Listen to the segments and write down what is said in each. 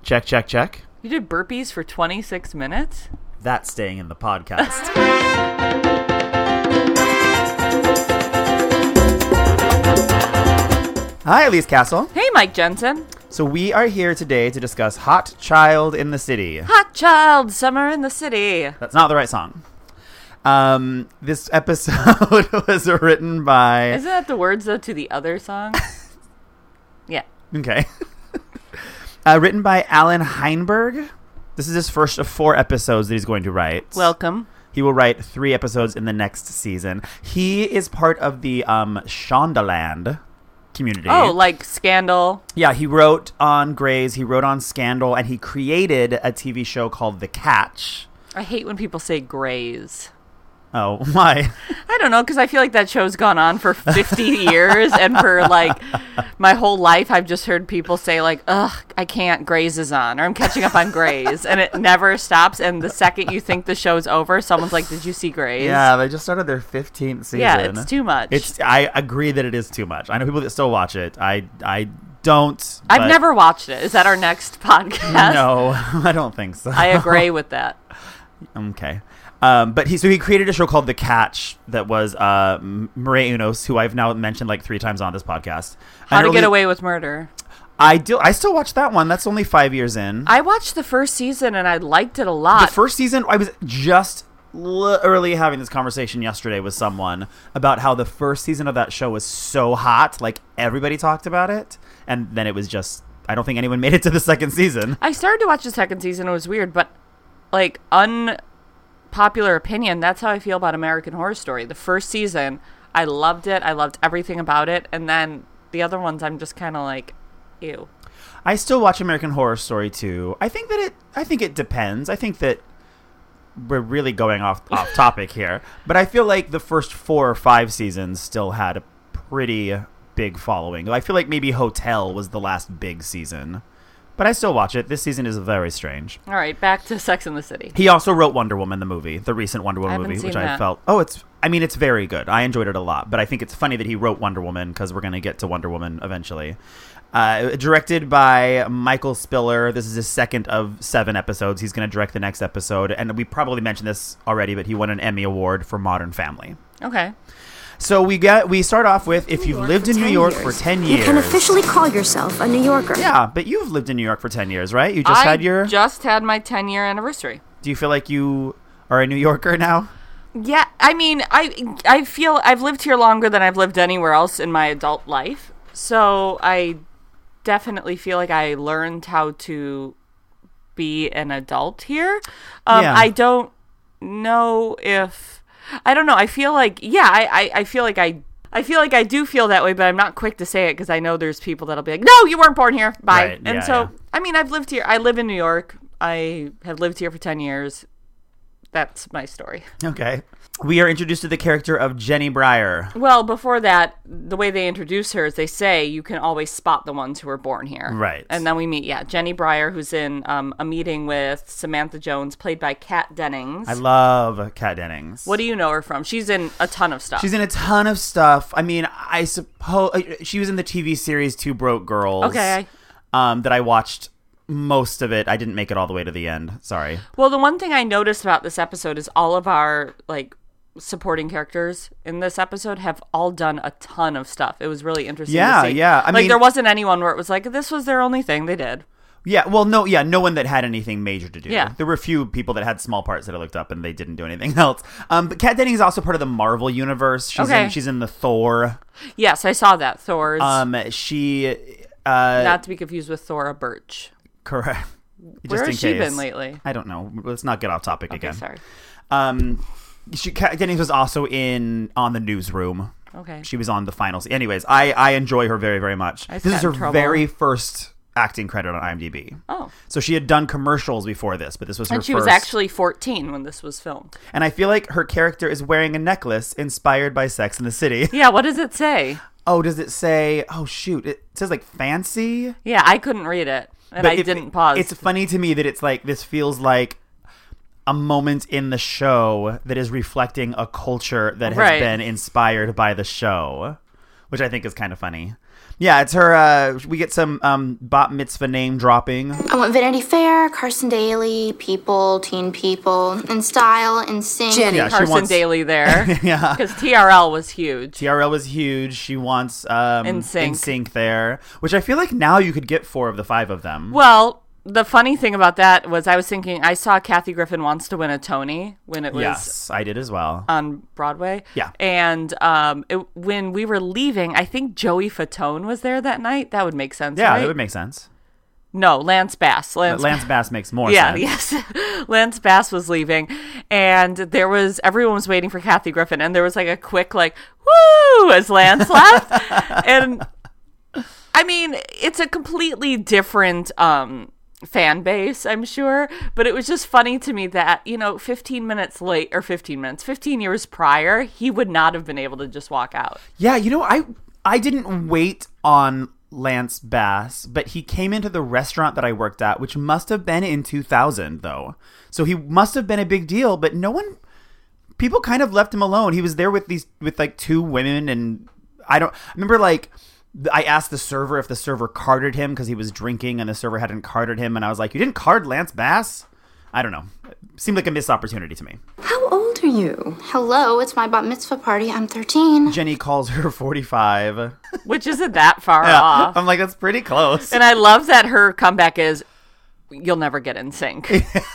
Check, check, check. You did burpees for 26 minutes? That's staying in the podcast. Hi, Elise Castle. Hey, Mike Jensen. So we are here today to discuss Hot Child in the City. Hot Child, Summer in the City. That's not the right song. This episode was written by... Isn't that the words, though, to the other song? Yeah. Okay. Written by Alan Heinberg. This is his first of 4 episodes that he's going to write. Welcome. He will write 3 episodes in the next season. He is part of the Shondaland community. Oh, like Scandal. Yeah, he wrote on Grey's, he wrote on Scandal, and he created a TV show called The Catch. I hate when people say Greys. Oh, why? I don't know, because I feel like that show's gone on for 50 years, and for, like, my whole life, I've just heard people say, like, ugh, I can't, Grey's is on, or I'm catching up on Grey's, and it never stops, and the second you think the show's over, someone's like, did you see Grey's? Yeah, they just started their 15th season. Yeah, it's too much. I agree that it is too much. I know people that still watch it. I don't. I've never watched it. Is that our next podcast? No, I don't think so. I agree with that. Okay. But he created a show called The Catch that was Mireille Enos, who I've now mentioned like 3 times on this podcast. How to Get Away with Murder. I still watch that one. That's only 5 years in. I watched the first season and I liked it a lot. The first season, I was just literally having this conversation yesterday with someone about how the first season of that show was so hot, like everybody talked about it, and then it was just, I don't think anyone made it to the second season. I started to watch the second season. It was weird, but like unpopular opinion, that's how I feel about American Horror Story. The first season, I loved it. I loved everything about it. And then the other ones, I'm just kind of like, ew. I still watch American Horror Story too. I think it depends. I think that we're really going off topic here. But I feel like the first 4 or 5 seasons still had a pretty big following. I feel like maybe Hotel was the last big season. But I still watch it. This season is very strange. All right, back to Sex and the City. He also wrote Wonder Woman, the movie, the recent Wonder Woman movie, which I felt, it's very good. I enjoyed it a lot, but I think it's funny that he wrote Wonder Woman because we're going to get to Wonder Woman eventually. Directed by Michael Spiller. This is his second of 7 episodes. He's going to direct the next episode, and we probably mentioned this already, but he won an Emmy Award for Modern Family. Okay. So we start off with, if you've lived in New York for 10 years. You can officially call yourself a New Yorker. Yeah, but you've lived in New York for 10 years, right? You just had my 10-year anniversary. Do you feel like you are a New Yorker now? Yeah, I mean, I feel I've lived here longer than I've lived anywhere else in my adult life. So I definitely feel like I learned how to be an adult here. Yeah. I don't know if... I don't know. I feel like, I feel like I do feel that way, but I'm not quick to say it because I know there's people that'll be like, no, you weren't born here. Bye. Right. And I mean, I've lived here. I live in New York. I have lived here for 10 years. That's my story. Okay. We are introduced to the character of Jenny Breyer. Well, before that, the way they introduce her is they say you can always spot the ones who were born here. Right. And then we meet, Jenny Breyer, who's in a meeting with Samantha Jones, played by Kat Dennings. I love Kat Dennings. What do you know her from? She's in a ton of stuff. She's in a ton of stuff. I mean, I suppose she was in the TV series Two Broke Girls. Okay. That I watched most of it. I didn't make it all the way to the end. Sorry. Well, the one thing I noticed about this episode is all of our, supporting characters in this episode have all done a ton of stuff. It was really interesting to see. Yeah. I mean, there wasn't anyone where it was like, this was their only thing they did. Yeah, well, no one that had anything major to do. Yeah. There were a few people that had small parts that I looked up and they didn't do anything else. But Kat Dennings is also part of the Marvel universe. She's in the Thor. Yes, I saw that. Thor's. She... not to be confused with Thora Birch. Correct. Where has she been lately? I don't know. Let's not get off topic again. Sorry. Kat Dennings was also on the Newsroom. Okay. She was on the finals. Anyways, I enjoy her very, very much. This is her very first acting credit on IMDb. Oh. So she had done commercials before this, but this was her first. And she was actually 14 when this was filmed. And I feel like her character is wearing a necklace inspired by Sex and the City. Yeah, what does it say? Oh, does it say... Oh, shoot. It says, fancy? Yeah, I couldn't read it. And I didn't pause. It's funny to me that it's this feels like a moment in the show that is reflecting a culture that has been inspired by the show, which I think is kind of funny. Yeah, it's her. We get some bat mitzvah name dropping. I want Vanity Fair, Carson Daly, People, Teen People, In Style, In Sync. Jenny. Yeah, Carson Daly there. Yeah. Because TRL was huge. TRL was huge. She wants In Sync there, which I feel like now you could get 4 of the 5 of them. Well, the funny thing about that was I was thinking, I saw Kathy Griffin Wants to Win a Tony when it was... Yes, I did as well. On Broadway. Yeah. And when we were leaving, I think Joey Fatone was there that night. That would make sense, Yeah, right? that would make sense. No, Lance Bass. Lance Bass makes more sense. Yeah, yes. Lance Bass was leaving, and everyone was waiting for Kathy Griffin, and there was like a quick like, woo, as Lance left. And I mean, it's a completely different fan base, I'm sure, but it was just funny to me that, 15 years prior, he would not have been able to just walk out. Yeah, I didn't wait on Lance Bass, but he came into the restaurant that I worked at, which must have been in 2000 though. So he must have been a big deal, but people kind of left him alone. He was there with 2 women, and I remember I asked the server if the server carded him because he was drinking and the server hadn't carded him. And I was like, you didn't card Lance Bass? I don't know. It seemed like a missed opportunity to me. How old are you? Hello, it's my bat mitzvah party. I'm 13. Jenny calls her 45. Which isn't that far off. I'm like, that's pretty close. And I love that her comeback is, you'll never get in sync.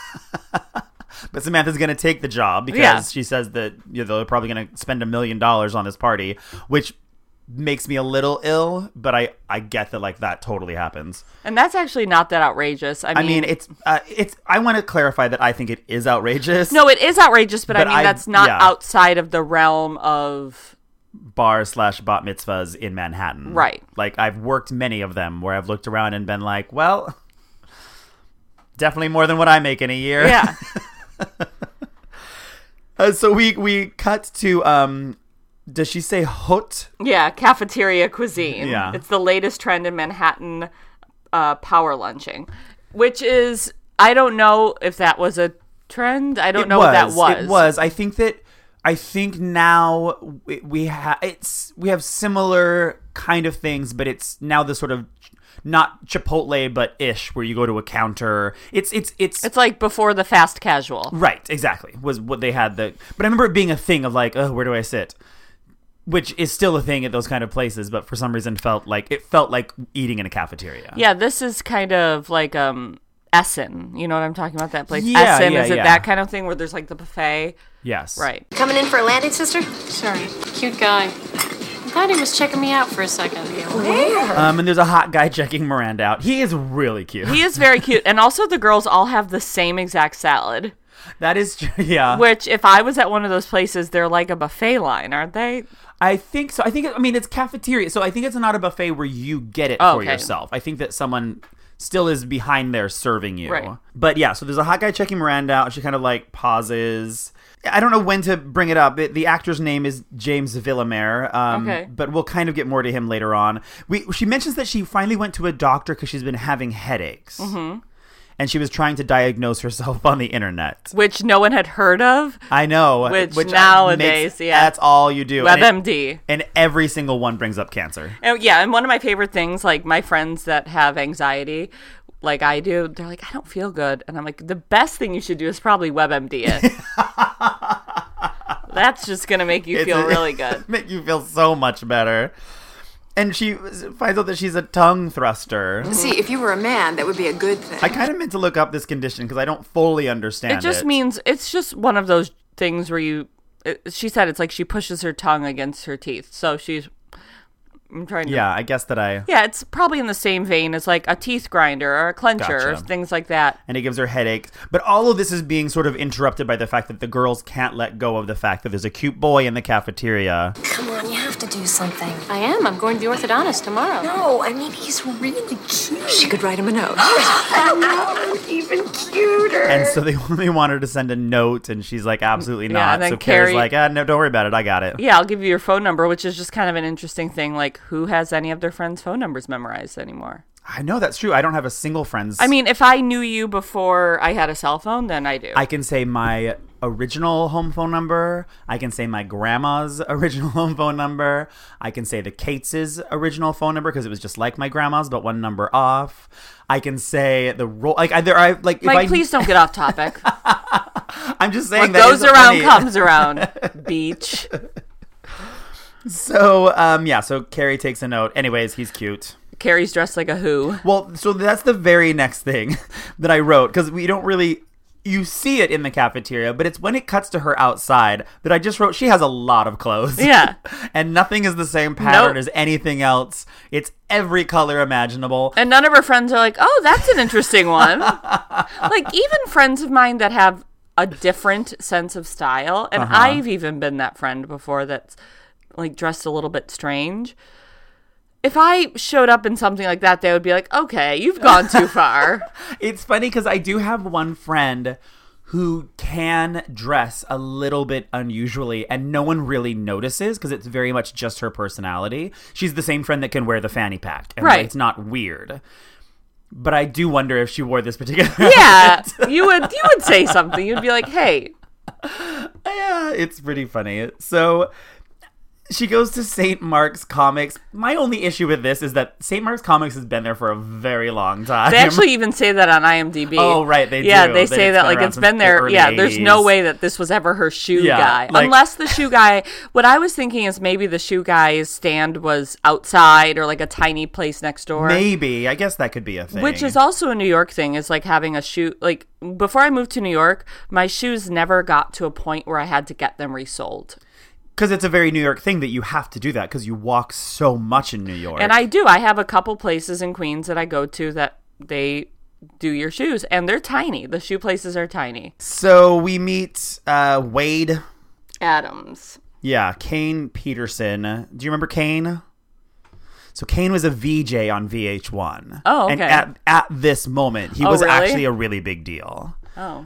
But Samantha's going to take the job because she says that they're probably going to spend $1 million on this party, which makes me a little ill, but I get that that totally happens. And that's actually not that outrageous. I mean it's I want to clarify that I think it is outrageous. No, it is outrageous, but I mean that's not outside of the realm of bar/bat mitzvahs in Manhattan. Right. Like I've worked many of them where I've looked around and been like, well, definitely more than what I make in a year. Yeah. So we cut to does she say hot? Yeah, cafeteria cuisine. Yeah. It's the latest trend in Manhattan power lunching, which is, I don't know if that was a trend. I don't know what that was. It was. I think now we have similar kind of things, but it's now the sort of not Chipotle but ish, where you go to a counter. It's like before the fast casual. Right, exactly. Was what they had but I remember it being a thing of like, oh, where do I sit? Which is still a thing at those kind of places, but for some reason felt like eating in a cafeteria. Yeah, this is kind of like Essen. You know what I'm talking about? That place. Yeah, Essen, yeah, is it that kind of thing where there's like the buffet? Yes. Right. Coming in for a landing, sister? Sorry. Cute guy. I thought he was checking me out for a second. Where? And there's a hot guy checking Miranda out. He is really cute. He is very cute. And also the girls all have the same exact salad. That is true, yeah. Which, if I was at one of those places, they're like a buffet line, aren't they? I think so. It's cafeteria, so I think it's not a buffet where you get it for yourself. I think that someone still is behind there serving you. Right. But yeah, so there's a hot guy checking Miranda out. She kind of pauses. I don't know when to bring it up. The actor's name is James Villamere, but we'll kind of get more to him later on. She mentions that she finally went to a doctor because she's been having headaches. Mm-hmm. And she was trying to diagnose herself on the internet. Which no one had heard of. I know. Which nowadays, that's all you do. WebMD. And every single one brings up cancer. And one of my favorite things, like my friends that have anxiety, like I do, they're like, I don't feel good. And I'm like, the best thing you should do is probably WebMD it. That's just going to make you feel really good. Make you feel so much better. And she finds out that she's a tongue thruster. See, if you were a man, that would be a good thing. I kind of meant to look up this condition because I don't fully understand it. It just means, it's just one of those things where she said it's like she pushes her tongue against her teeth. So I'm trying to... Yeah, I guess that Yeah, it's probably in the same vein as like a teeth grinder or a clencher or things like that. And it gives her headaches. But all of this is being sort of interrupted by the fact that the girls can't let go of the fact that there's a cute boy in the cafeteria. Come on, you have to do something. I am. I'm going to the orthodontist tomorrow. No, I mean, he's really cute. She could write him a note. Oh, even cuter. And so they only want her to send a note, and she's like, absolutely not. And then so Carrie's like, no, don't worry about it. I got it. Yeah, I'll give you your phone number, which is just kind of an interesting thing. Like, who has any of their friends' phone numbers memorized anymore? I know that's true. I don't have a single friend's. I mean, if I knew you before I had a cell phone, then I do. I can say my original home phone number. I can say my grandma's original home phone number. I can say the Kates' original phone number because it was just like my grandma's, but one number off. I can say the roll. Like, Mike, please don't get off topic. I'm just saying what that goes around comes around. Beach. So, so Carrie takes a note. Anyways, he's cute. Carrie's dressed like a who. Well, so that's the very next thing that I wrote, because we don't really... You see it in the cafeteria, but it's when it cuts to her outside that I just wrote, she has a lot of clothes. Yeah. And nothing is the same pattern as anything else. It's every color imaginable. And none of her friends are like, oh, that's an interesting one. Like, even friends of mine that have a different sense of style, and I've even been that friend before that's, like, dressed a little bit strange. If I showed up in something like that, they would be like, okay, you've gone too far. It's funny because I do have one friend who can dress a little bit unusually and no one really notices because it's very much just her personality. She's the same friend that can wear the fanny pack. And right. It's not weird. But I do wonder if she wore this particular Yeah, you would say something. You'd be like, hey. Yeah, it's pretty funny. So... She goes to St. Mark's Comics. My only issue with this is that St. Mark's Comics has been there for a very long time. They actually even say that on IMDb. Oh, right, they do. Yeah, they say that, like, it's been there. Yeah, 80s. There's no way that this was ever her shoe guy. Like, unless the shoe guy, what I was thinking is maybe the shoe guy's stand was outside or, like, a tiny place next door. Maybe. I guess that could be a thing. Which is also a New York thing, is, like, having a shoe, like, before I moved to New York, my shoes never got to a point where I had to get them resold. Because it's a very New York thing that you have to do that because you walk so much in New York. And I do. I have a couple places in Queens that I go to that they do your shoes. And they're tiny. The shoe places are tiny. So we meet Wade Adams. Yeah, Kane Peterson. Do you remember Kane? So Kane was a VJ on VH1. Oh, okay. And at this moment, he was really? actually a really big deal. Oh.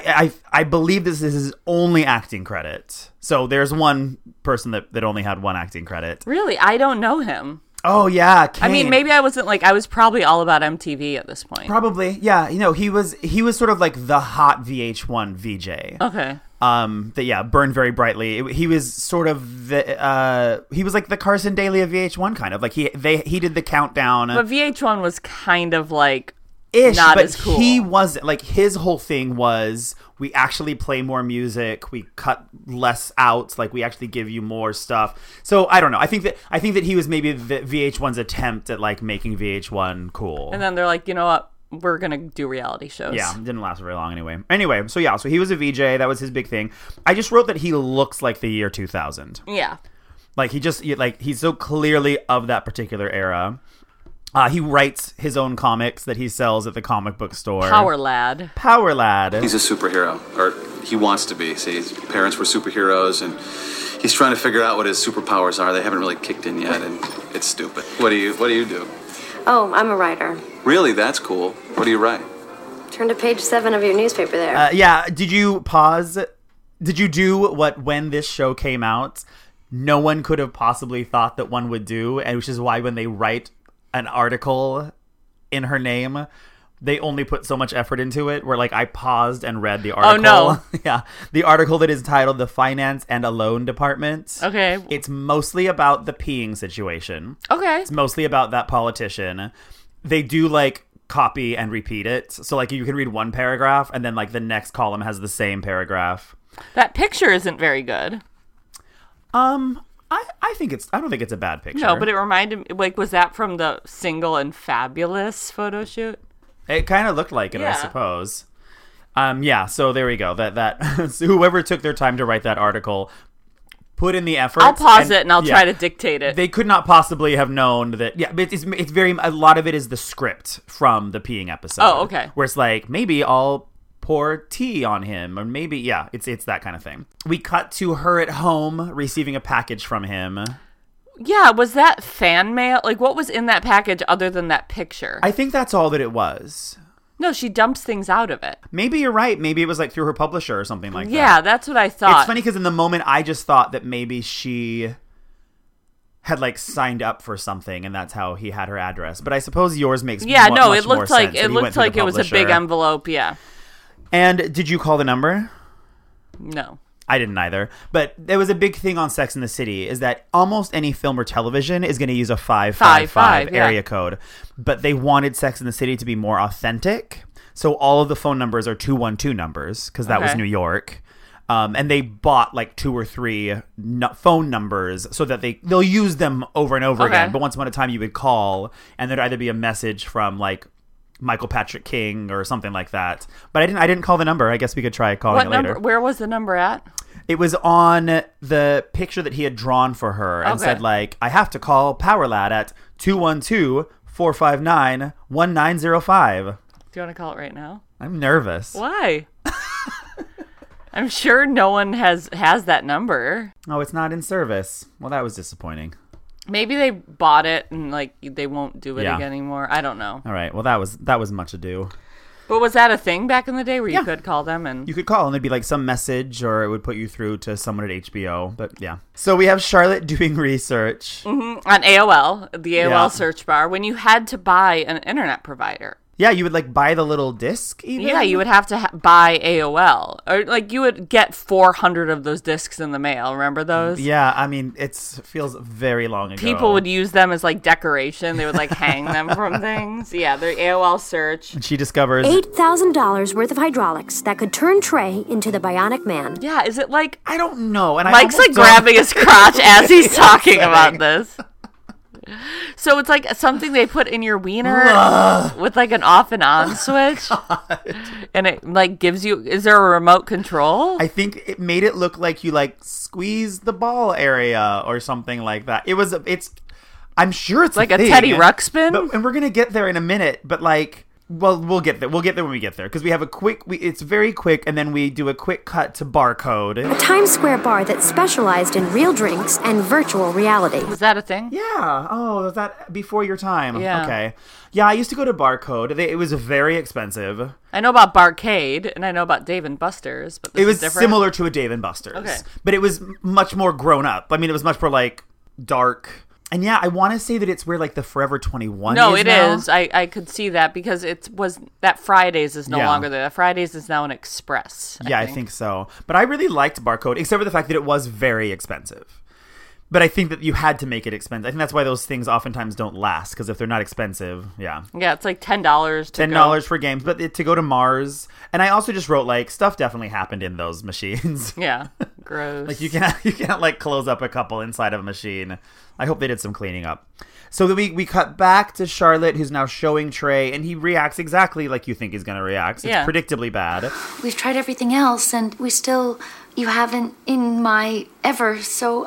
I believe this is his only acting credit. So there's one person that only had one acting credit. Really? I don't know him. Oh, yeah, Kane. I mean, maybe I wasn't like, I was probably all about MTV at this point. Probably, yeah. You know, he was sort of like the hot VH1 VJ. Okay. That burned very brightly. He was sort of he was like the Carson Daly of VH1 kind of. Like he did the countdown. But VH1 was kind of like ish, not but as cool. He wasn't like, his whole thing was we actually play more music, we cut less out, like we actually give you more stuff. So I don't know. I think that he was maybe the VH1's attempt at like making VH1 cool. And then they're like, you know what? We're going to do reality shows. Yeah, it didn't last very long anyway. So he was a VJ. That was his big thing. I just wrote that he looks like the year 2000. Yeah. Like he's so clearly of that particular era. He writes his own comics that he sells at the comic book store. Power Lad. He's a superhero, or he wants to be. See, his parents were superheroes, and he's trying to figure out what his superpowers are. They haven't really kicked in yet, and it's stupid. What do you do? Oh, I'm a writer. Really? That's cool. What do you write? Turn to page 7 of your newspaper there. Yeah, did you pause? Did you do what, when this show came out, no one could have possibly thought that one would do, and which is why when they write an article in her name, they only put so much effort into it, where like I paused and read the article. Oh, no. Yeah. The article that is titled The Finance and a Loan Department. Okay. It's mostly about the peeing situation. Okay. It's mostly about that politician. They do like copy and repeat it. So like you can read one paragraph and then like the next column has the same paragraph. That picture isn't very good. I don't think it's a bad picture. No, but it reminded me, like, was that from the Single and Fabulous photo shoot? It kind of looked like it, yeah. I suppose. So there we go. That so whoever took their time to write that article put in the effort. I'll pause it and I'll try to dictate it. They could not possibly have known that. Yeah, but it's very, a lot of it is the script from the peeing episode. Oh, okay. Where it's like, maybe I'll pour tea on him, or maybe, yeah, it's that kind of thing. We cut to her at home receiving a package from him. Yeah, was that fan mail? Like, what was in that package other than that picture? I think that's all that it was. No, she dumps things out of it. Maybe you're right. Maybe it was like through her publisher or something like that. Yeah, that's what I thought. It's funny because in the moment I just thought that maybe she had like signed up for something and that's how he had her address. But I suppose yours makes much more it looked like sense. it looked like it was a big envelope. Yeah. And did you call the number? No. I didn't either. But there was a big thing on Sex and the City is that almost any film or television is going to use a 555 area code. But they wanted Sex and the City to be more authentic. So all of the phone numbers are 212 numbers because that was New York. And they bought like 2 or 3 phone numbers so that they'll use them over and over again. But once upon a time you would call and there'd either be a message from like Michael Patrick King or something like that. But I didn't call the number. I guess we could try calling it later. Where was the number at? It was on the picture that he had drawn for her and said like, I have to call Power Lad at 212-459-1905. Do you want to call it right now? I'm nervous. Why? I'm sure no one has that number. Oh, it's not in service. Well, that was disappointing. Maybe they bought it and like they won't do it again anymore. I don't know. All right. Well, that was much ado. But was that a thing back in the day where you could call them and you could call and there'd be like some message or it would put you through to someone at HBO. But yeah. So we have Charlotte doing research on AOL, the AOL search bar, when you had to buy an internet provider. Yeah, you would like buy the little disc even? Yeah, you would have to buy AOL. Or like you would get 400 of those discs in the mail. Remember those? Yeah, I mean, it feels very long ago. People would use them as like decoration. They would like hang them from things. Yeah, they're AOL search. And she discovers $8,000 worth of hydraulics that could turn Trey into the Bionic Man. Yeah, is it like... I don't know. And Mike's like grabbing his crotch as he's talking about this. So it's like something they put in your wiener with like an off and on switch. And it like gives you, is there a remote control? I think it made it look like you like squeeze the ball area or something like that. I'm sure it's like a thing, Teddy Ruxpin. And we're going to get there in a minute, but like, well, we'll get there. We'll get there when we get there because we have it's very quick, and then we do a quick cut to Barcode, a Times Square bar that specialized in real drinks and virtual reality. Was that a thing? Yeah. Oh, was that before your time? Yeah. Okay. Yeah, I used to go to Barcode. It was very expensive. I know about Barcade, and I know about Dave and Buster's, but it was different. Similar to a Dave and Buster's. Okay. But it was much more grown up. I mean, it was much more like dark. And yeah, I want to say that it's where like the Forever 21 No, is it now. is. I could see that because it was that Fridays is no longer there. Fridays is now an Express. I think so. But I really liked Barcode, except for the fact that it was very expensive. But I think that you had to make it expensive. I think that's why those things oftentimes don't last, because if they're not expensive, yeah. Yeah, it's like $10 $10 for games, but to go to Mars. And I also just wrote, like, stuff definitely happened in those machines. Yeah, gross. Like, you can't, like, close up a couple inside of a machine. I hope they did some cleaning up. So then we cut back to Charlotte, who's now showing Trey, and he reacts exactly like you think he's going to react. It's predictably bad. We've tried everything else, and you haven't in my ever, so...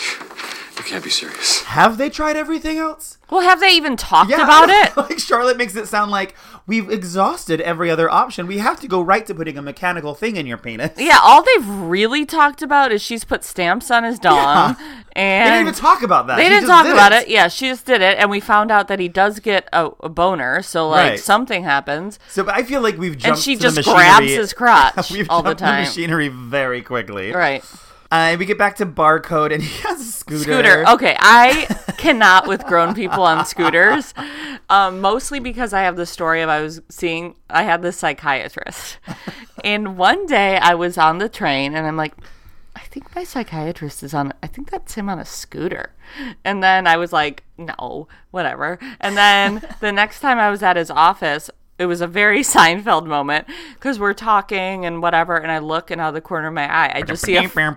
You can't be serious. Have they tried everything else? Well, have they even talked about it? Like Charlotte makes it sound like we've exhausted every other option. We have to go right to putting a mechanical thing in your penis. Yeah, all they've really talked about is she's put stamps on his dong. Yeah. And they didn't even talk about that. They didn't talk about it. Yeah, she just did it. And we found out that he does get a boner. So, like, something happens. So, but I feel like we've jumped to the machinery. And she just grabs his crotch all the time. The machinery very quickly. Right. We get back to Barcode, and he has a scooter. Okay, I cannot with grown people on scooters. Mostly because I have the story of I had this psychiatrist. And one day I was on the train, and I'm like, I think my psychiatrist I think that's him on a scooter. And then I was like, no, whatever. And then the next time I was at his office, it was a very Seinfeld moment because we're talking and whatever, and I look, and out of the corner of my eye, I just see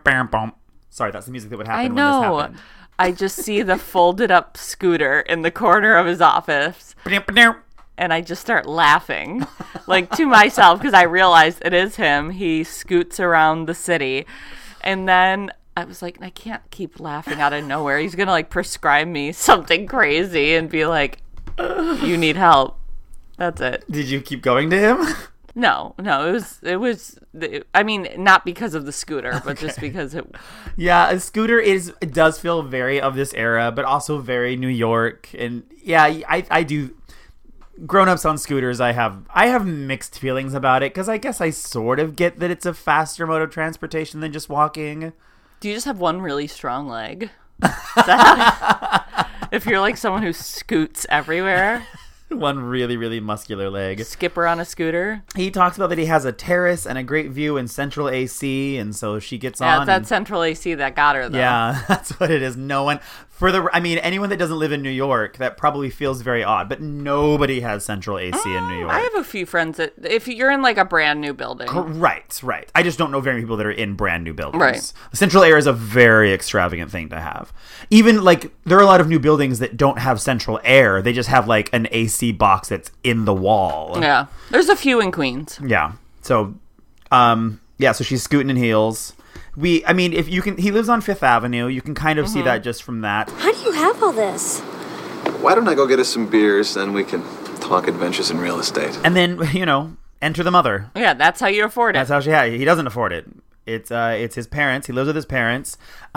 Sorry, that's the music that would happen when this happened. I just see the folded up scooter in the corner of his office, and I just start laughing, like to myself, because I realize it is him. He scoots around the city, and then I was like, I can't keep laughing out of nowhere. He's gonna like prescribe me something crazy and be like, you need help. That's it. Did you keep going to him? No. It was. I mean, not because of the scooter, but just because it. Yeah, a scooter it does feel very of this era, but also very New York, and yeah, I do. Grown-ups on scooters, I have mixed feelings about it because I guess I sort of get that it's a faster mode of transportation than just walking. Do you just have one really strong leg? If you're like someone who scoots everywhere. One really, really muscular leg. Skipper on a scooter. He talks about that he has a terrace and a great view in central AC, and so she gets on. It's that central AC that got her, though. Yeah, that's what it is. No one... anyone that doesn't live in New York, that probably feels very odd, but nobody has central AC in New York. I have a few friends that, if you're in like a brand new building. Right. I just don't know very many people that are in brand new buildings. Right. Central air is a very extravagant thing to have. Even like, there are a lot of new buildings that don't have central air. They just have like an AC box that's in the wall. Yeah. There's a few in Queens. Yeah. So, so she's scooting in heels. He lives on Fifth Avenue. You can kind of see that just from that. How do you have all this? Why don't I go get us some beers, then we can talk adventures in real estate. And then, enter the mother. Yeah, that's how you afford it. That's how he doesn't afford it. It's his parents. He lives with his parents.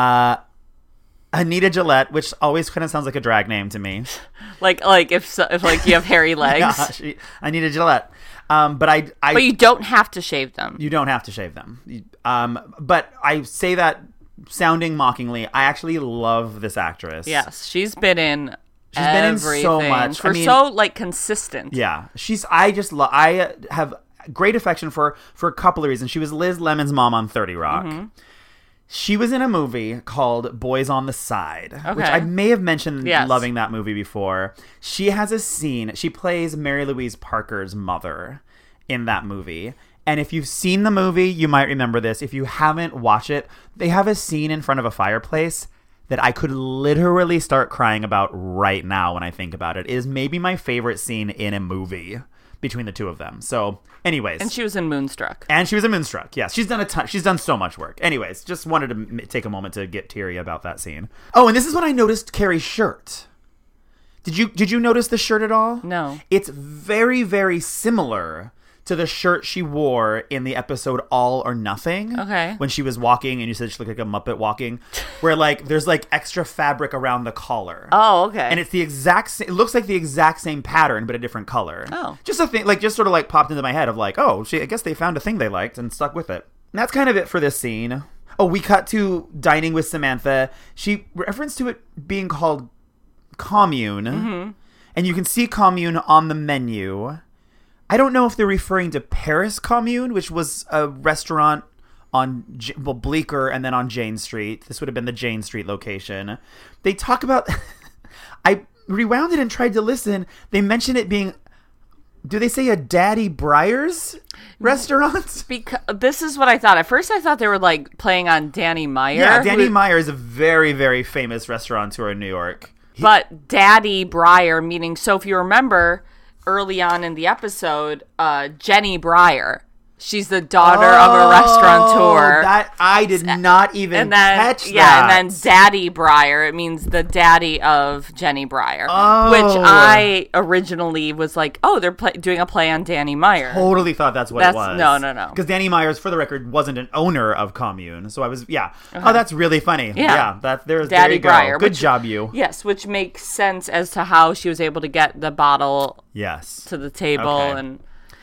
Anita Gillette, which always kind of sounds like a drag name to me. like if you have hairy legs. Yeah, Anita Gillette. But you don't have to shave them. You don't have to shave them. But I say that sounding mockingly. I actually love this actress. Yes, she's been in so much. Consistent. Yeah, I have great affection for a couple of reasons. She was Liz Lemon's mom on 30 Rock. Mm-hmm. She was in a movie called Boys on the Side, which I may have mentioned loving that movie before. She has a scene. She plays Mary Louise Parker's mother in that movie. And if you've seen the movie, you might remember this. If you haven't, watch it. They have a scene in front of a fireplace that I could literally start crying about right now when I think about it. It is maybe my favorite scene in a movie between the two of them. So, anyways. And she was in Moonstruck. Yes. She's done a ton. She's done so much work. Anyways, just wanted to take a moment to get teary about that scene. Oh, and this is when I noticed Carrie's shirt. Did you notice the shirt at all? No. It's very, very similar to the shirt she wore in the episode All or Nothing. Okay. When she was walking and you said she looked like a Muppet walking. Where there's extra fabric around the collar. Oh, okay. And it's the exact same, it looks like the exact same pattern, but a different color. Oh. Just a thing, just sort of popped into my head of I guess they found a thing they liked and stuck with it. And that's kind of it for this scene. Oh, we cut to dining with Samantha. She referenced to it being called Commune. Mm-hmm. And you can see Commune on the menu. I don't know if they're referring to Paris Commune, which was a restaurant on Bleecker and then on Jane Street. This would have been the Jane Street location. They talk about... I rewound it and tried to listen. They mention it being... Do they say a Daddy Breyer's restaurant? Because this is what I thought. At first I thought they were playing on Danny Meyer. Yeah, Danny Meyer is a very, very famous restaurateur in New York. But Daddy Breyer, meaning... So if you remember... Early on in the episode, Jenny Breyer. She's the daughter of a restaurateur. That I did not even catch that. Yeah, and then Daddy Breyer. It means the daddy of Jenny Breyer. Oh. Which I originally was like, they're doing a play on Danny Meyer. Totally thought that's what it was. No. Because Danny Myers, for the record, wasn't an owner of Commune. So I was, Oh, that's really funny. Yeah. There's Daddy Breyer. Good job, you. Yes, which makes sense as to how she was able to get the bottle to the table. Okay. And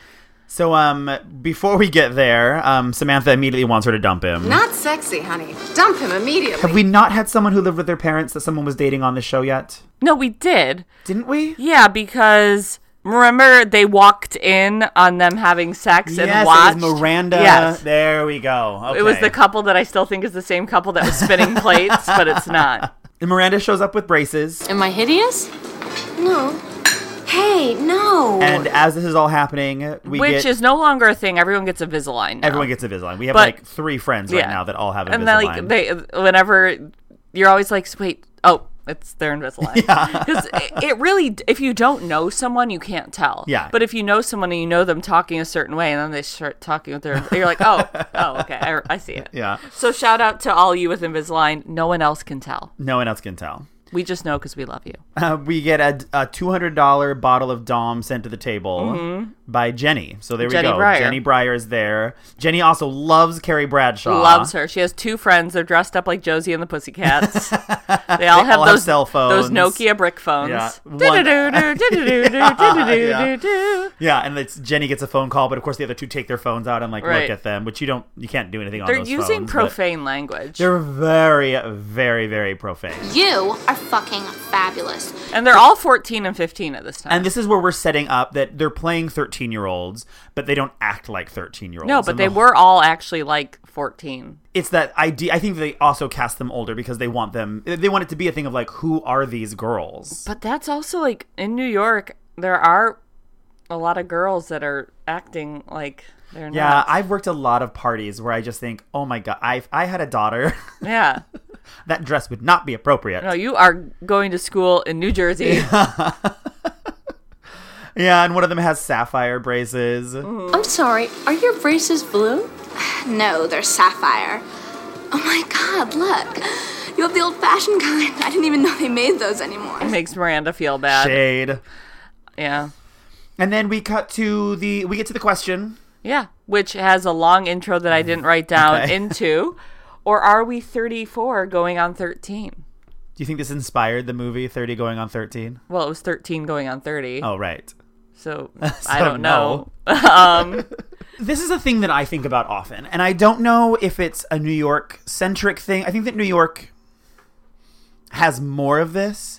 so, before we get there, Samantha immediately wants her to dump him. Not sexy, honey. Dump him immediately. Have we not had someone who lived with their parents that someone was dating on the show yet? No, we did. Didn't we? Yeah, because remember they walked in on them having sex and watched? It was Miranda. Yes. There we go. Okay. It was the couple that I still think is the same couple that was spinning plates, but it's not. And Miranda shows up with braces. Am I hideous? No. Hey, no. And as this is all happening, Which is no longer a thing. Everyone gets a Invisalign now. Everyone gets a Invisalign. We have 3 friends right now that all have Invisalign. And then whenever you're always like, wait, it's their Invisalign. Yeah. Because it really, if you don't know someone, you can't tell. Yeah. But if you know someone and you know them talking a certain way and then they start talking with you're like, okay, I see it. Yeah. So shout out to all you with Invisalign. No one else can tell. No one else can tell. We just know because we love you. We get a $200 bottle of Dom sent to the table by Jenny. So there we go. Breyer. Jenny Breyer is there. Jenny also loves Carrie Bradshaw. Loves her. She has 2 friends. They're dressed up like Josie and the Pussycats. They all have those cell phones. Those Nokia brick phones. Yeah, and Jenny gets a phone call, but of course the other 2 take their phones out and look at them, which you can't do anything on those phones. They're using profane language. They're very, very, very profane. You are fucking fabulous. And they're all 14 and 15 at this time. And this is where we're setting up that they're playing 13-year-olds, but they don't act like 13-year-olds. No, but they were all actually like 14. It's that idea. I think they also cast them older because they want it to be a thing of like, who are these girls? But that's also like in New York, there are a lot of girls that are acting like they're not. Yeah, I've worked a lot of parties where I just think, oh my God, I had a daughter. Yeah. That dress would not be appropriate. No, you are going to school in New Jersey. Yeah, and one of them has sapphire braces. I'm sorry, are your braces blue? No, they're sapphire. Oh my God, look. You have the old-fashioned kind. I didn't even know they made those anymore. It makes Miranda feel bad. Shade. Yeah. And then we get to the question. Yeah, which has a long intro that I didn't write down into. Or are we 34 going on 13? Do you think this inspired the movie 30 going on 13? Well, it was 13 going on 30. Oh, right. So I don't know. This is a thing that I think about often, and I don't know if it's a New York-centric thing. I think that New York has more of this.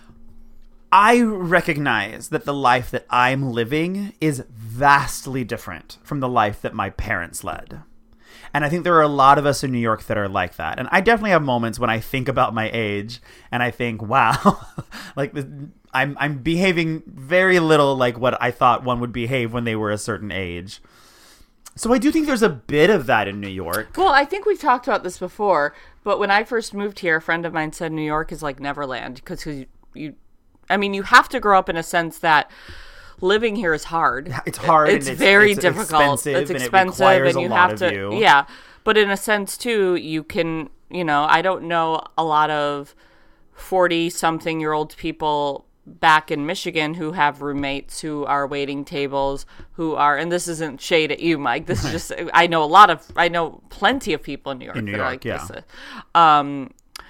I recognize that the life that I'm living is vastly different from the life that my parents led. And I think there are a lot of us in New York that are like that. And I definitely have moments when I think about my age and I think, wow, like I'm behaving very little like what I thought one would behave when they were a certain age. So I do think there's a bit of that in New York. Well, I think we've talked about this before, but when I first moved here, a friend of mine said New York is like Neverland because you have to grow up in a sense that living here is hard. It's hard. It's very difficult. It's expensive, and you have to. You. Yeah, but in a sense too, you can. I don't know a lot of 40-something-year-old people back in Michigan who have roommates who are waiting tables, and this isn't shade at you, Mike. This is just I know plenty of people in New York that are like this.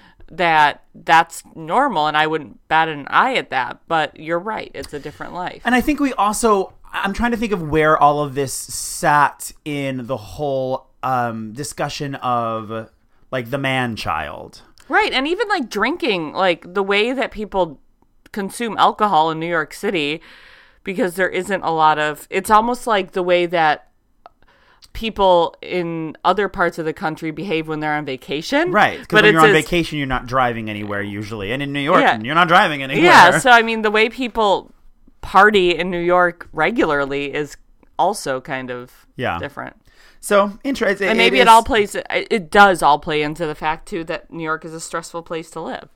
That's normal, and I wouldn't bat an eye at that, but you're right, it's a different life. And I think I'm trying to think of where all of this sat in the whole discussion of like the man-child. Right, and even like drinking, like the way that people consume alcohol in New York City, because there isn't a lot of, it's almost like the way that people in other parts of the country behave when they're on vacation. Right, because when you're on vacation, you're not driving anywhere usually. And in New York, you're not driving anywhere. Yeah, so I mean, the way people party in New York regularly is also kind of different. So, interesting. And maybe it does all play into the fact, too, that New York is a stressful place to live.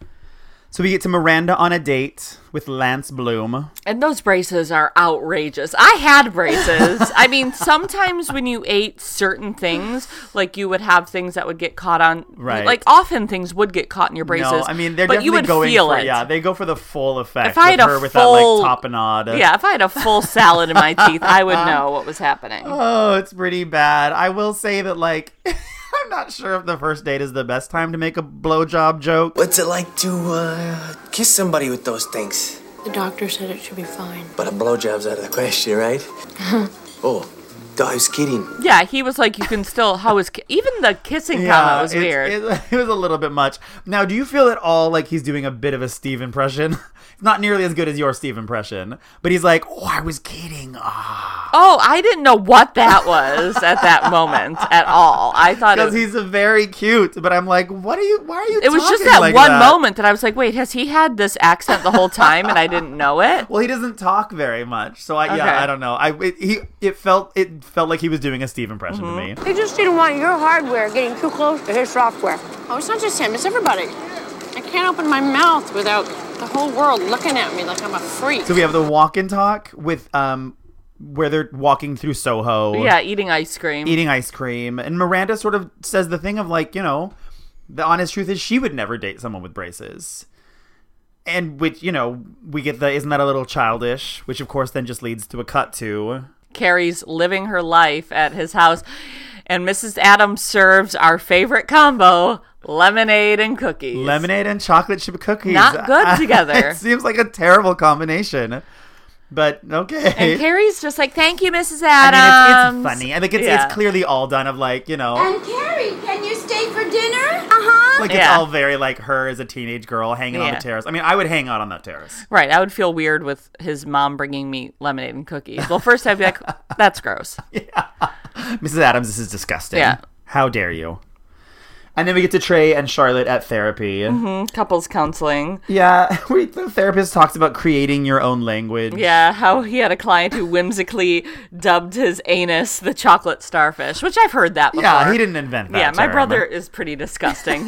So we get to Miranda on a date with Lance Bloom. And those braces are outrageous. I had braces. I mean, sometimes when you ate certain things, like you would have things that would get caught on. Right. Like often things would get caught in your braces. No, I mean, they're but definitely you would going feel for it. Yeah, they go for the full effect. If I had with that like tapenade. Yeah, if I had a full salad in my teeth, I would know what was happening. Oh, it's pretty bad. I will say that like I'm not sure if the first date is the best time to make a blowjob joke. What's it like to kiss somebody with those things? The doctor said it should be fine. But a blowjob's out of the question, right? Oh, I was kidding. Yeah, he was like, you can still, even the kissing comment was weird. It was a little bit much. Now, do you feel at all like he's doing a bit of a Steve impression? It's not nearly as good as your Steve impression, but he's like, oh, I was kidding. Oh, I didn't know what that was at that moment at all. I thought because he's very cute, but I'm like, why are you? It was just that one moment that I was like, wait, has he had this accent the whole time and I didn't know it? Well, he doesn't talk very much, so I don't know. It felt like he was doing a Steve impression to me. He just didn't want your hardware getting too close to his software. Oh, it's not just him, it's everybody. I can't open my mouth without the whole world looking at me like I'm a freak. So we have the walk and talk with where they're walking through Soho. Yeah, eating ice cream. And Miranda sort of says the thing of like, the honest truth is she would never date someone with braces. And which, we get isn't that a little childish? Which of course then just leads to a cut to Carrie's living her life at his house. And Mrs. Adams serves our favorite combo, lemonade and cookies. Lemonade and chocolate chip cookies. Not good together. It seems like a terrible combination. But, okay. And Carrie's just like, thank you, Mrs. Adams. I mean, it's funny. I think it's clearly all done of like, And Carrie, can you stay for dinner? Uh-huh. Like, it's all very, like, her as a teenage girl hanging on the terrace. I mean, I would hang out on that terrace. Right. I would feel weird with his mom bringing me lemonade and cookies. Well, first I'd be like, that's gross. Yeah. Mrs. Adams, this is disgusting. Yeah. How dare you? And then we get to Trey and Charlotte at therapy. Mm-hmm. Couples counseling. Yeah. The therapist talks about creating your own language. Yeah, how he had a client who whimsically dubbed his anus the chocolate starfish, which I've heard that before. Yeah, he didn't invent that my term. brother is pretty disgusting.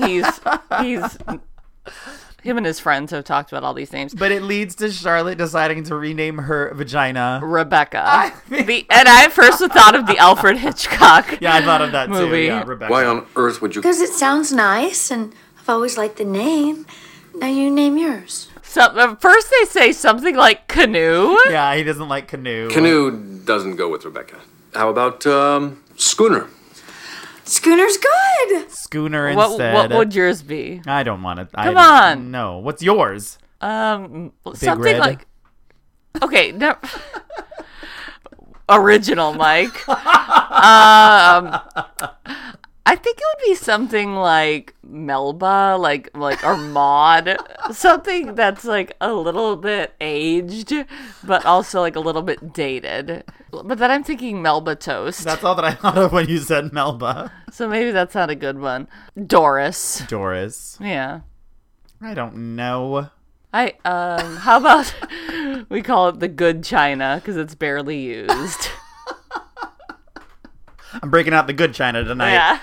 Him and his friends have talked about all these names. But it leads to Charlotte deciding to rename her vagina Rebecca. And I first thought of the Alfred Hitchcock Yeah, I thought of that movie. too. Yeah, Rebecca. Why on earth would you... Because it sounds nice, and I've always liked the name. Now you name yours. So, first they say something like canoe. Yeah, he doesn't like canoe. Canoe doesn't go with Rebecca. How about schooner? Schooner's good. Schooner instead. What would yours be? I don't want it. Come on. No. What's yours? Something red? like... Okay, no... Original, Mike. I think it would be something like Melba, like or Maud, something that's like a little bit aged, but also like a little bit dated. But then I'm thinking Melba toast. That's all that I thought of when you said Melba. So maybe that's not a good one. Doris. Yeah. I don't know. How about we call it the good china because it's barely used. I'm breaking out the good china tonight. Yeah.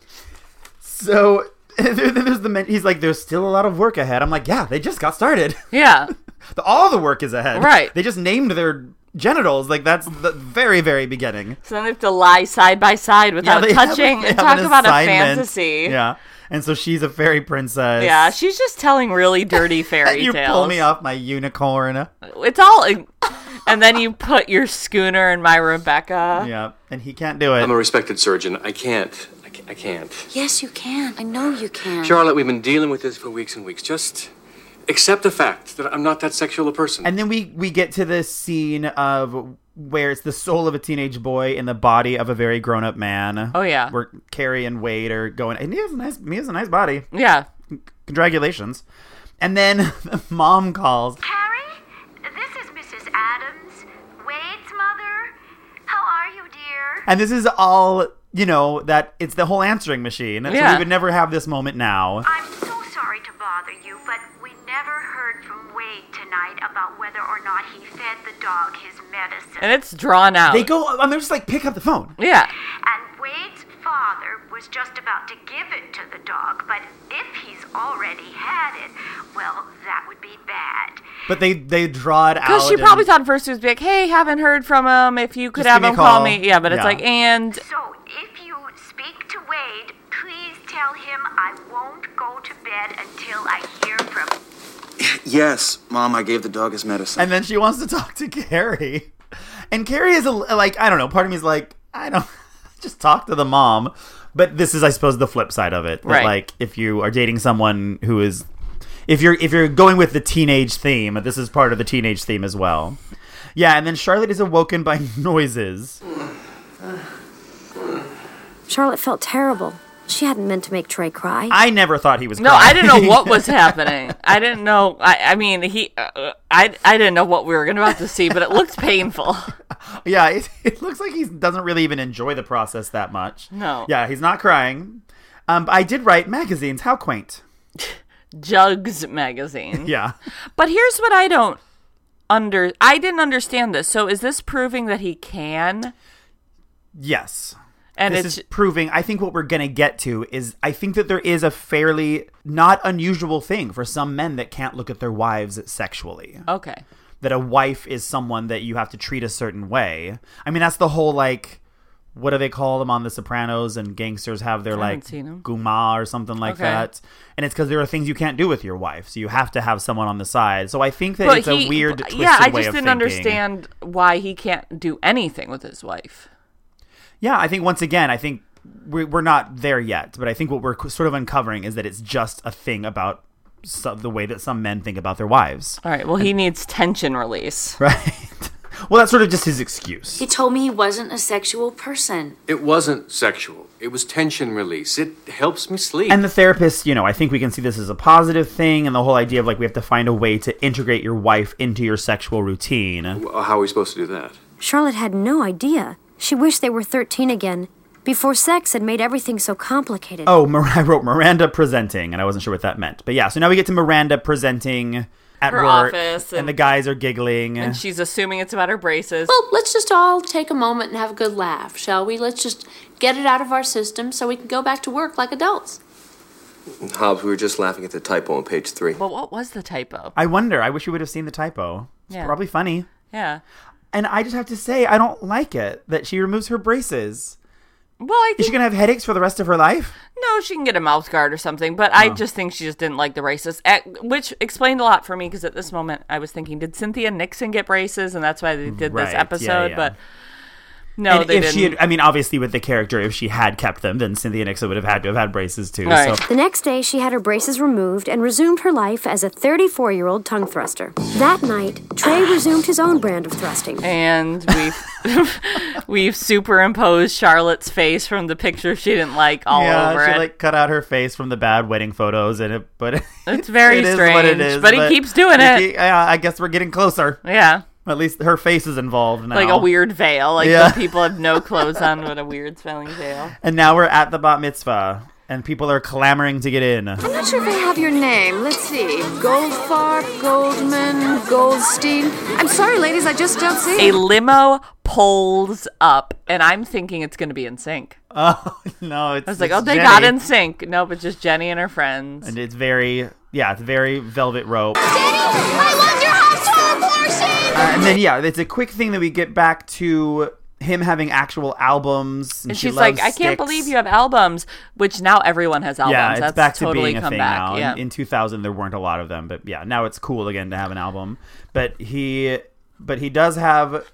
So there's he's like, there's still a lot of work ahead. I'm like, yeah, they just got started. Yeah. All the work is ahead. Right. They just named their genitals. Like, that's the very, very beginning. So then they have to lie side by side without touching and talk about a fantasy. Yeah. And so she's a fairy princess. Yeah, she's just telling really dirty fairy you tales. Pull me off my unicorn. It's all... And then you put your schooner in my Rebecca. Yeah, and he can't do it. I'm a respected surgeon. I can't. Yes, you can. I know you can. Charlotte, we've been dealing with this for weeks and weeks. Just accept the fact that I'm not that sexual a person. And then we get to this scene of where it's the soul of a teenage boy in the body of a very grown-up man. Oh, yeah. Where Carrie and Wade are going, and he has a nice body. Yeah. Congratulations. And then the mom calls. Carrie, this is Mrs. Adams, Wade's mother. How are you, dear? And this is all, that it's the whole answering machine. So we would never have this moment now. I'm so sorry to bother you, but we never heard from Wade tonight about whether or not he fed the dog his medicine. And it's drawn out. They go, they're just like, pick up the phone. Yeah. And Wade's father was just about to give it to the dog, but if he's already had it, well, that would be bad. But they draw it out. Because she probably thought at first it was like, hey, haven't heard from him. If you could Just have give me him a call. call me. Yeah, but it's like, and... So if you speak to Wade, please tell him I won't go to bed until I hear from him. Yes, Mom, I gave the dog his medicine. And then she wants to talk to Carrie. And Carrie is I don't know, part of me is like, I don't, just talk to the mom. But this is, I suppose, the flip side of it. That, right. Like, if you are dating someone who is, if you're going with the teenage theme, this is part of the teenage theme as well. Yeah, and then Charlotte is awoken by noises. Charlotte felt terrible. She hadn't meant to make Trey cry. I never thought he was crying. No, I didn't know what was happening. I didn't know. I mean, I didn't know what we were about to see, but it looked painful. Yeah, it looks like he doesn't really even enjoy the process that much. No. Yeah, he's not crying. I did write magazines. How quaint. Jugs magazine. Yeah. But here's what I don't I didn't understand this. So is this proving that he can? Yes. And this is proving, I think what we're going to get to is, I think that there is a fairly not unusual thing for some men that can't look at their wives sexually. Okay. That a wife is someone that you have to treat a certain way. I mean, that's the whole, what do they call them on The Sopranos, and gangsters have their, guma or something like that. And it's because there are things you can't do with your wife, so you have to have someone on the side. So I think that it's a weird, twisted way of thinking. Yeah, I just didn't understand why he can't do anything with his wife. Yeah, I think once again, we're not there yet, but I think what we're sort of uncovering is that it's just a thing about the way that some men think about their wives. All right, well, he needs tension release. Right. Well, that's sort of just his excuse. He told me he wasn't a sexual person. It wasn't sexual. It was tension release. It helps me sleep. And the therapist, I think we can see this as a positive thing, and the whole idea of, we have to find a way to integrate your wife into your sexual routine. How are we supposed to do that? Charlotte had no idea. She wished they were 13 again. Before sex had made everything so complicated. Oh, I wrote Miranda presenting, and I wasn't sure what that meant. But yeah, so now we get to Miranda presenting at her work, office, and the guys are giggling. And she's assuming it's about her braces. Well, let's just all take a moment and have a good laugh, shall we? Let's just get it out of our system so we can go back to work like adults. Hobbs, we were just laughing at the typo on page 3. Well, what was the typo? I wonder. I wish you would have seen the typo. It's probably funny. Yeah. And I just have to say, I don't like it that she removes her braces. Well, Is she going to have headaches for the rest of her life? No, she can get a mouth guard or something, but I just think she just didn't like the braces, which explained a lot for me, because at this moment I was thinking, did Cynthia Nixon get braces? And that's why they did this episode, yeah. But no, and they if didn't. Obviously with the character, if she had kept them, then Cynthia Nixon would have had to have had braces too. Right. So. The next day, she had her braces removed and resumed her life as a 34-year-old tongue thruster. That night, Trey resumed his own brand of thrusting. And we've superimposed Charlotte's face from the picture she didn't like all over it. She cut out her face from the bad wedding photos, but it's very strange. What it is, but he keeps doing it. I guess we're getting closer. Yeah. At least her face is involved now. Like a weird veil. The people have no clothes on with a weird smelling veil. And now we're at the bat mitzvah, and people are clamoring to get in. I'm not sure if I have your name. Let's see. Goldfarb, Goldman, Goldstein. I'm sorry, ladies, I just don't see A limo pulls up, and I'm thinking it's going to be NSYNC. Oh, no. I was like, they got NSYNC. No, but just Jenny and her friends. And it's very velvet rope. Jenny, I want your house portion! And then, it's a quick thing that we get back to him having actual albums. And she's like, I can't believe you have albums, which now everyone has albums. Yeah, it's That's back to totally being a come thing back. now. Yeah. In 2000, there weren't a lot of them. But now it's cool again to have an album. But he does have...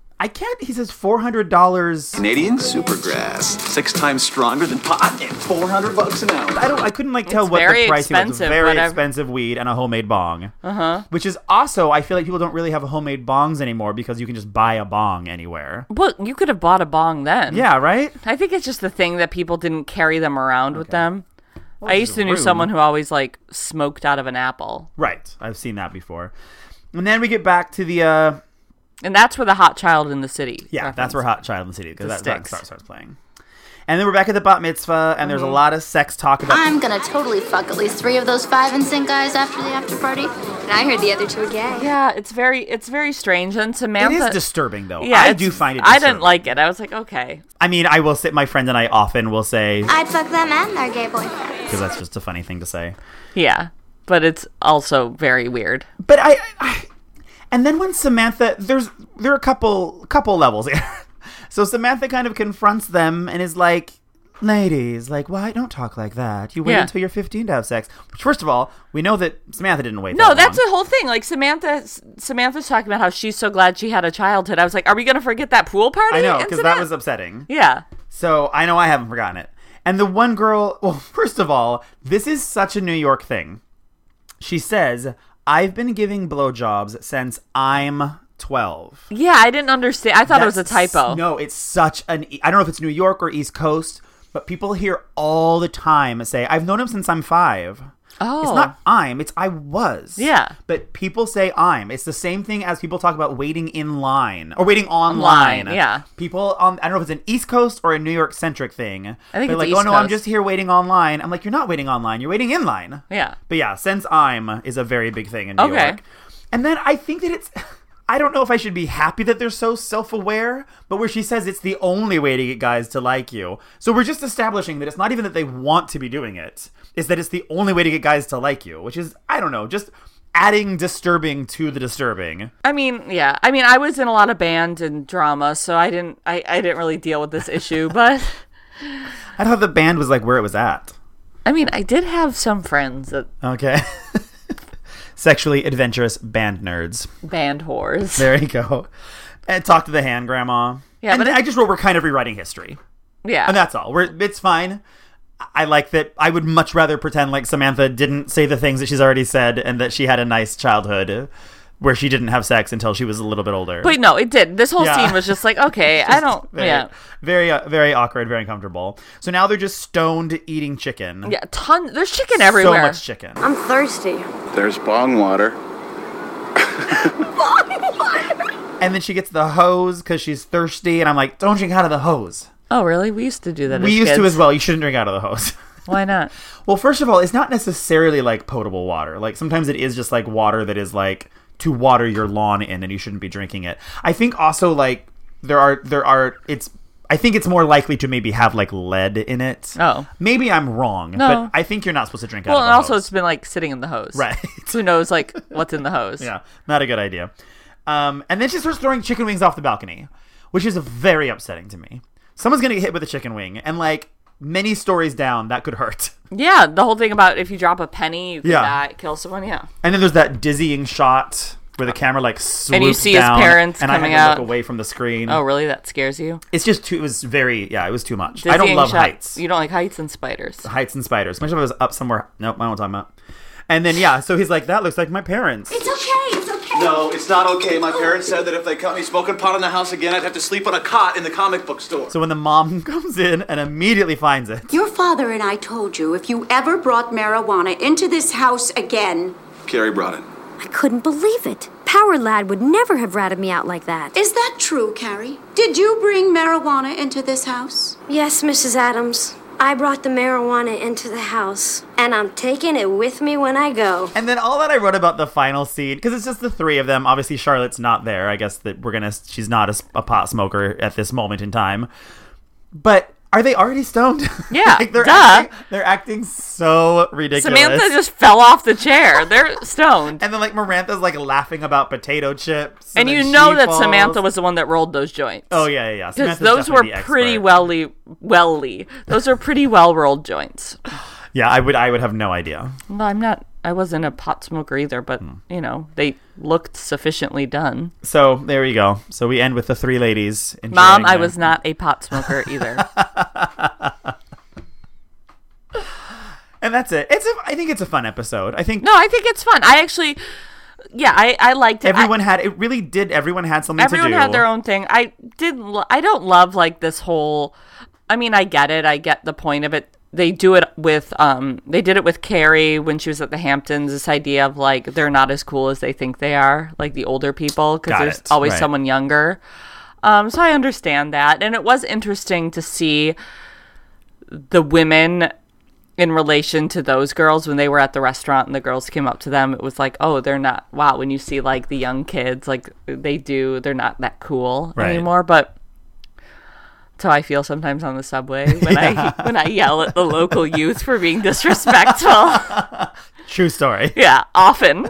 he says $400. Canadian Supergrass. 6 times stronger than pot and $400 an ounce. I couldn't tell what the price was. Very whatever. expensive weed and a homemade bong. Uh-huh. Which is also, I feel like people don't really have homemade bongs anymore because you can just buy a bong anywhere. Well, you could have bought a bong then. Yeah, right? I think it's just the thing that people didn't carry them around with them. I used to know someone who always smoked out of an apple. Right. I've seen that before. And then we get back to the... And that's where the Hot Child in the City. Yeah, that's where Hot Child in the City, because that starts playing. And then we're back at the bat mitzvah, and there's a lot of sex talk about... I'm gonna totally fuck at least 3 of those 5 NSYNC guys after the after party. And I heard the other 2 are gay. Yeah, it's very strange. And Samantha... It is disturbing, though. Yeah, I do find it disturbing. I didn't like it. I was like, okay. I mean, I will say, my friend and I often will say... I'd fuck them and their gay boyfriends. Because that's just a funny thing to say. Yeah, but it's also very weird. But I and then when Samantha... There are a couple levels here. So Samantha kind of confronts them and is like... Ladies, why don't talk like that? You wait until you're 15 to have sex. Which, first of all, we know that Samantha didn't wait that long. That's the whole thing. Samantha's talking about how she's so glad she had a childhood. I was like, are we going to forget that pool party? I know, because that was upsetting. Yeah. So, I know I haven't forgotten it. And the one girl... Well, first of all, this is such a New York thing. She says, I've been giving blowjobs since I'm 12. Yeah, I didn't understand. I thought it was a typo. No, it's such an... I don't know if it's New York or East Coast... But people hear all the time say, I've known him since I'm 5. Oh. It's not it's I was. Yeah. But people say It's the same thing as people talk about waiting in line. Or waiting online. Yeah. People, I don't know if it's an East Coast or a New York centric thing. I think they're it's East Coast. I'm just here waiting online. I'm like, you're not waiting online. You're waiting in line. Yeah. But yeah, since is a very big thing in New York. And then I think that it's... I don't know if I should be happy that they're so self-aware, but where she says it's the only way to get guys to like you. So we're just establishing that it's not even that they want to be doing it. It's that it's the only way to get guys to like you, which is, I don't know, just adding disturbing to the disturbing. I mean, yeah. I mean, I was in a lot of band and drama, so I didn't really deal with this issue, but... I thought the band was where it was at. I mean, I did have some friends that... Okay. Sexually adventurous band nerds. Band whores. There you go. And talk to the hand grandma. Yeah, and I just wrote we're kind of rewriting history. Yeah. And that's all. It's fine. I like that. I would much rather pretend like Samantha didn't say the things that she's already said and that she had a nice childhood where she didn't have sex until she was a little bit older. But no, it did. This whole scene was just like, okay, I don't. Very, very awkward, very uncomfortable. So now they're just stoned eating chicken. Yeah, there's chicken everywhere. So much chicken. I'm thirsty. There's bong water. And then she gets the hose because she's thirsty, and I'm like, don't drink out of the hose. Oh, really? We used to do that. We used to as well. You shouldn't drink out of the hose. Why not? Well, first of all, it's not necessarily like potable water. Like sometimes it is just like water that is like to water your lawn in, and you shouldn't be drinking it. I think also like I think it's more likely to maybe have like lead in it. Oh. Maybe I'm wrong, but I think you're not supposed to drink out of the hose. Well, and also it's been like sitting in the hose. Right. Who knows like what's in the hose. Yeah, not a good idea. And then she starts throwing chicken wings off the balcony, which is very upsetting to me. Someone's going to get hit with a chicken wing, and like many stories down, that could hurt. Yeah, the whole thing about if you drop a penny, you could kill someone, And then there's that dizzying shot where the camera like swoops down. And you see his parents coming out. And I had to look away from the screen. Oh, really? That scares you? It's just too, it was too much. Dizzying I don't love shot. heights. You don't like heights and spiders. Heights and spiders. Especially if I was up somewhere. Nope, I don't know what I'm talking about. And then, so he's like, that looks like my parents. It's okay. No, it's not okay. My parents said that if they caught me smoking pot in the house again, I'd have to sleep on a cot in the comic book store. So when the mom comes in and immediately finds it. Your father and I told you if you ever brought marijuana into this house again. Carrie brought it. I couldn't believe it. Power Lad would never have ratted me out like that. Is that true, Carrie? Did you bring marijuana into this house? Yes, Mrs. Adams. I brought the marijuana into the house, and I'm taking it with me when I go. And then all that I wrote about the final scene, because it's just the three of them. Obviously, Charlotte's not there. I guess that she's not a pot smoker at this moment in time. But are they already stoned? Yeah, like they're acting so ridiculous. Samantha just fell off the chair. They're stoned. And then like Marantha's like laughing about potato chips. And you know that Samantha was the one that rolled those joints. Oh, yeah. Because those were pretty those are pretty well rolled joints. Yeah, I would have no idea. No, I wasn't a pot smoker either, but they looked sufficiently done. So there you go. So we end with the three ladies. Mom, I was not a pot smoker either. And that's it. I think it's a fun episode. I think it's fun. I actually, I liked it. Everyone had something to do. Everyone had their own thing. I don't love like this whole. I mean, I get it. I get the point of it. They do it with they did it with Carrie when she was at the Hamptons, this idea of like they're not as cool as they think they are, like the older people, because there's always someone younger. So I understand that. And it was interesting to see the women in relation to those girls when they were at the restaurant and the girls came up to them. It was like, oh, they're not, wow, when you see like the young kids, like they're not that cool anymore. But that's how I feel sometimes on the subway when I yell at the local youth for being disrespectful. True story. Yeah, often.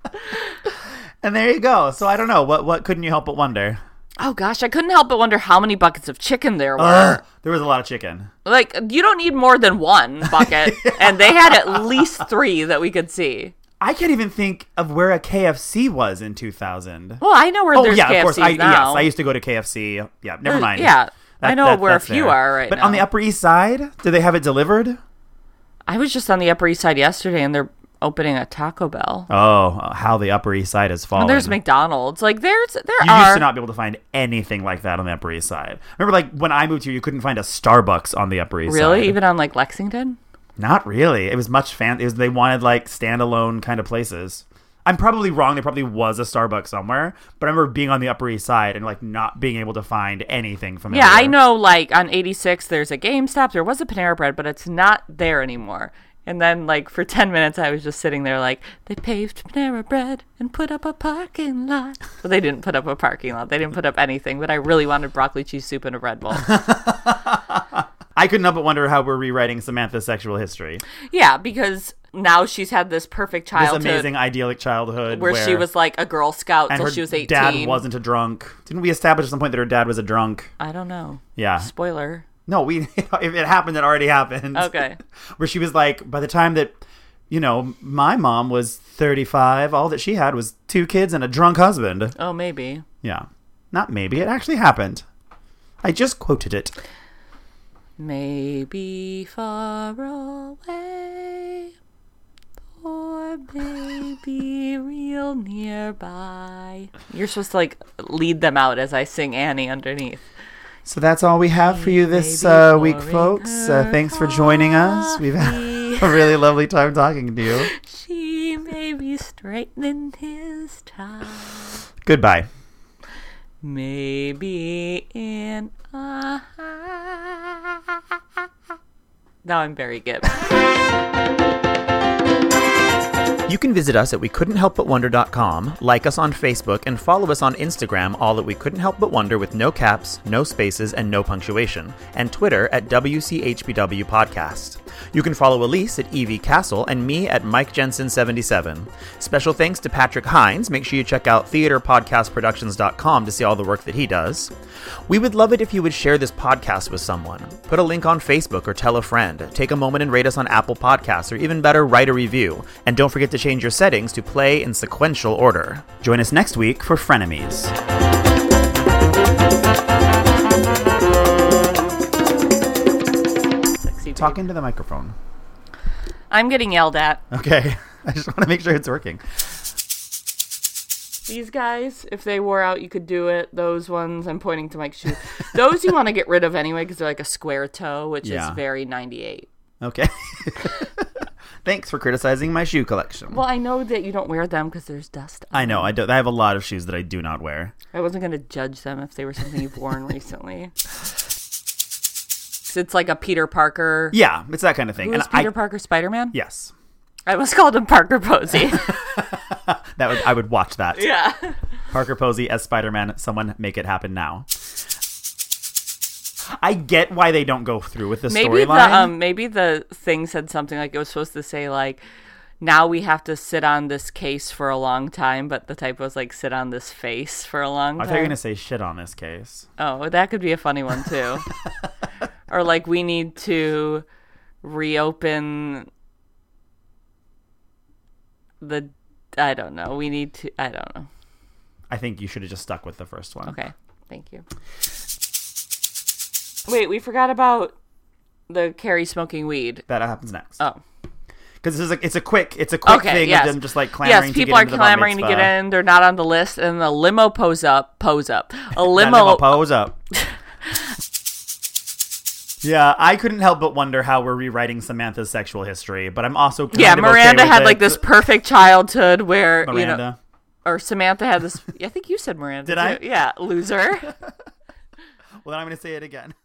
And there you go. So I don't know. What couldn't you help but wonder? Oh gosh, I couldn't help but wonder how many buckets of chicken there were. There was a lot of chicken. Like, you don't need more than one bucket. And they had at least 3 that we could see. I can't even think of where a KFC was in 2000. Well, I know where there's KFCs of course. now. Yes, I used to go to KFC. Yeah, never mind. Yeah, I know where a few are right now. But on the Upper East Side, do they have it delivered? I was just on the Upper East Side yesterday, and they're opening a Taco Bell. Oh, how the Upper East Side has fallen. And there's McDonald's. Like, there you used to not be able to find anything like that on the Upper East Side. Remember, like, when I moved here, you couldn't find a Starbucks on the Upper East Side. Really? Even on, like, Lexington? Not really. It was much they wanted, like, standalone kind of places. I'm probably wrong. There probably was a Starbucks somewhere, but I remember being on the Upper East Side and like not being able to find anything from. Yeah, I know. Like on 86, there's a GameStop. There was a Panera Bread, but it's not there anymore. And then, like for 10 minutes, I was just sitting there, like they paved Panera Bread and put up a parking lot. Well, they didn't put up a parking lot. They didn't put up anything. But I really wanted broccoli cheese soup and a Red Bull. I couldn't help but wonder how we're rewriting Samantha's sexual history. Yeah, because now she's had this perfect childhood. This amazing, idyllic childhood. Where she was like a Girl Scout until she was 18. Dad wasn't a drunk. Didn't we establish at some point that her dad was a drunk? I don't know. Yeah. Spoiler. No, if it happened, it already happened. Okay. Where she was like, by the time that, my mom was 35, all that she had was 2 kids and a drunk husband. Oh, maybe. Yeah. Not maybe. It actually happened. I just quoted it. Maybe far away for a baby real nearby. You're supposed to like lead them out as I sing Annie underneath. So that's all we have for you this week, folks. Thanks for joining us. We've had a really lovely time talking to you. She may be straightening his tie. Goodbye. Maybe in a... Now I'm Barry Gibb. You can visit us at WeCouldn'tHelpButWonder.com, like us on Facebook, and follow us on Instagram, all at We Couldn't Help But Wonder with no caps, no spaces, and no punctuation, and Twitter at WCHBW Podcast. You can follow Elise at Evie Castle and me at Mike Jensen77. Special thanks to Patrick Hines. Make sure you check out theaterpodcastproductions.com to see all the work that he does. We would love it if you would share this podcast with someone. Put a link on Facebook or tell a friend. Take a moment and rate us on Apple Podcasts, or even better, write a review. And don't forget to change your settings to play in sequential order. Join us next week for Frenemies. Talk into the microphone. I'm getting yelled at. Okay. I just want to make sure it's working. These guys, if they wore out, you could do it. Those ones, I'm pointing to Mike's shoes. Those you want to get rid of anyway because they're like a square toe, which is very 98. Okay. Thanks for criticizing my shoe collection. Well, I know that you don't wear them because there's dust on I know. I have a lot of shoes that I do not wear. I wasn't going to judge them if they were something you've worn recently. It's like a Peter Parker. Yeah, it's that kind of thing. Who's Peter Parker, Spider-Man? Yes. I almost called him Parker Posey. I would watch that. Yeah. Parker Posey as Spider-Man. Someone make it happen now. I get why they don't go through with the storyline. Maybe the thing said something like it was supposed to say like, now we have to sit on this case for a long time, but the typo was like sit on this face for a long time. I thought you were going to say shit on this case. Oh, that could be a funny one too. Or like we need to reopen I don't know. I don't know. I think you should have just stuck with the first one. Okay. Thank you. Wait, we forgot about the Carrie smoking weed. That happens next. Oh. Because it's a quick thing of them just like clamoring to get people into the bar mitzvah. are clamoring to get in. They're not on the list, and the limo pose up. A limo pose up. Yeah, I couldn't help but wonder how we're rewriting Samantha's sexual history, but I'm also kind of Miranda okay had with like this perfect childhood where Miranda. Or Samantha had this. I think you said Miranda. Did I? Yeah, loser. Well, then I'm going to say it again.